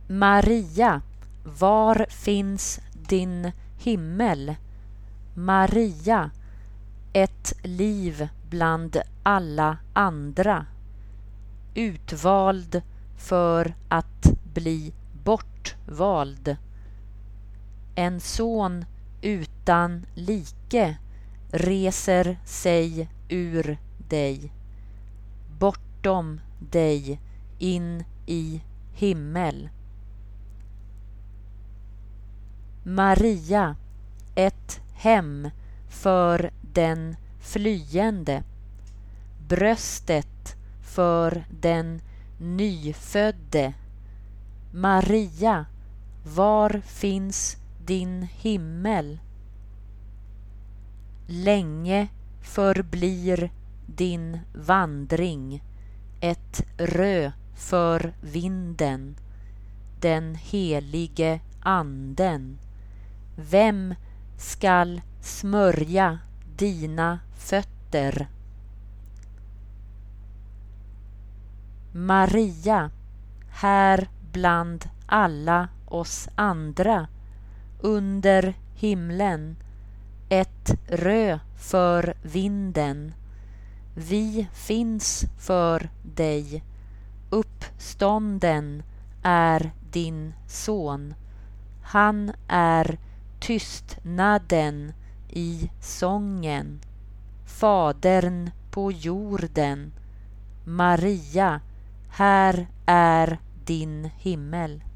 Maria, var finns din himmel? Maria, ett liv bland alla andra, utvald för att bli bortvald. En son utan like reser sig ur dig, bortom dig in i himmel. Maria, ett hem för den flyende, bröstet för den nyfödde. Maria, var finns din himmel? Länge förblir din vandring ett rö för vinden, den helige anden. Vem skall smörja dina fötter? Maria, här bland alla oss andra, under himlen, ett rö för vinden. Vi finns för dig, uppstånden är din son. Han är tystnaden i sången, fadern på jorden. Maria, här är din himmel.